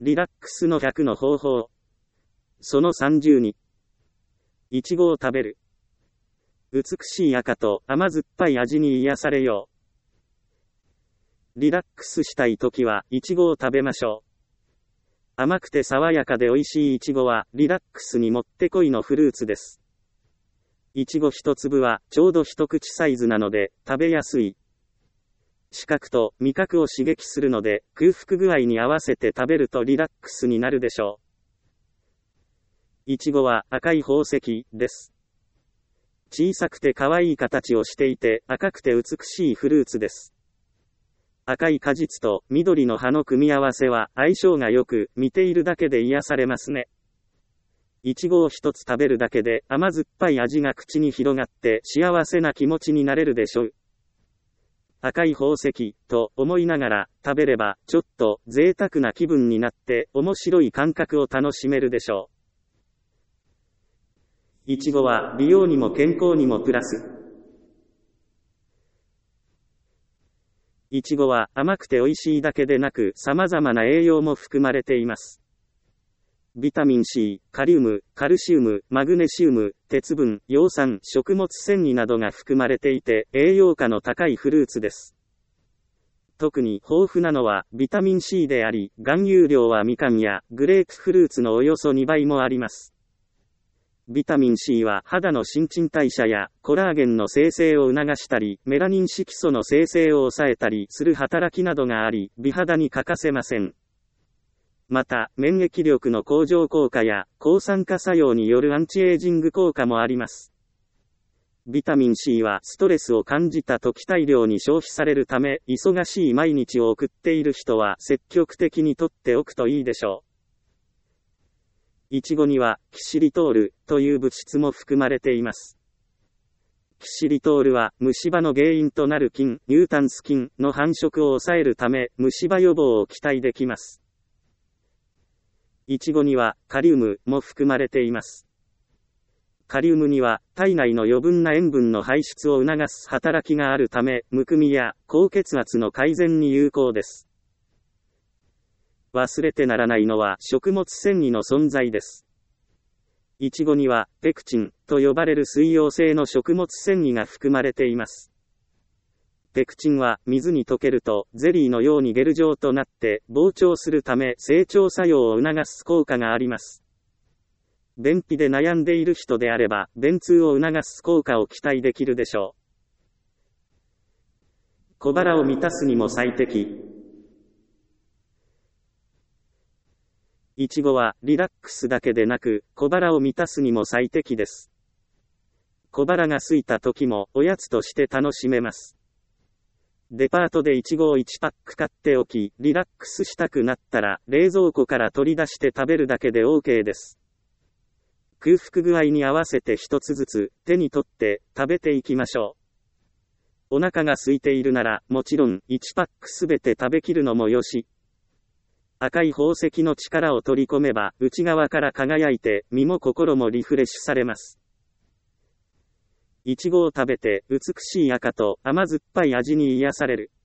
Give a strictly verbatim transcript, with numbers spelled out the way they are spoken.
リラックスのひゃくの方法。そのさんじゅうに。いちごを食べる。美しい赤と甘酸っぱい味に癒されよう。リラックスしたいときは、いちごを食べましょう。甘くて爽やかで美味しいいちごは、リラックスにもってこいのフルーツです。いちご一粒は、ちょうど一口サイズなので、食べやすい。視覚と味覚を刺激するので、空腹具合に合わせて食べるとリラックスになるでしょう。いちごは赤い宝石です。小さくて可愛い形をしていて、赤くて美しいフルーツです。赤い果実と緑の葉の組み合わせは相性が良く、見ているだけで癒されますね。いちごを一つ食べるだけで甘酸っぱい味が口に広がって幸せな気持ちになれるでしょう。赤い宝石と思いながら食べればちょっと贅沢な気分になって面白い感覚を楽しめるでしょう。いちごは美容にも健康にもプラス。いちごは甘くて美味しいだけでなく様々な栄養も含まれています。ビタミン C、カリウム、カルシウム、マグネシウム、鉄分、葉酸、食物繊維などが含まれていて、栄養価の高いフルーツです。特に豊富なのはビタミン C であり、含有量はみかんやグレープフルーツのおよそにばいもあります。ビタミン C は肌の新陳代謝やコラーゲンの生成を促したり、メラニン色素の生成を抑えたりする働きなどがあり、美肌に欠かせません。また、免疫力の向上効果や抗酸化作用によるアンチエイジング効果もあります。ビタミン C はストレスを感じた時大量に消費されるため、忙しい毎日を送っている人は積極的にとっておくといいでしょう。いちごにはキシリトールという物質も含まれています。キシリトールは虫歯の原因となる菌、ニュータンス菌の繁殖を抑えるため、虫歯予防を期待できます。いちごにはカリウムも含まれています。カリウムには体内の余分な塩分の排出を促す働きがあるため、むくみや高血圧の改善に有効です。忘れてならないのは食物繊維の存在です。いちごにはペクチンと呼ばれる水溶性の食物繊維が含まれています。ペクチンは水に溶けるとゼリーのようにゲル状となって膨張するため整腸作用を促す効果があります。便秘で悩んでいる人であれば便通を促す効果を期待できるでしょう。小腹を満たすにも最適。いちごはリラックスだけでなく小腹を満たすにも最適です。小腹が空いた時もおやつとして楽しめます。デパートでイチゴをいちパック買っておき、リラックスしたくなったら、冷蔵庫から取り出して食べるだけで OK です。空腹具合に合わせて一つずつ手に取って食べていきましょう。お腹が空いているなら、もちろんいちパックすべて食べきるのもよし。赤い宝石の力を取り込めば、内側から輝いて、身も心もリフレッシュされます。いちごを食べて美しい赤と甘酸っぱい味に癒される。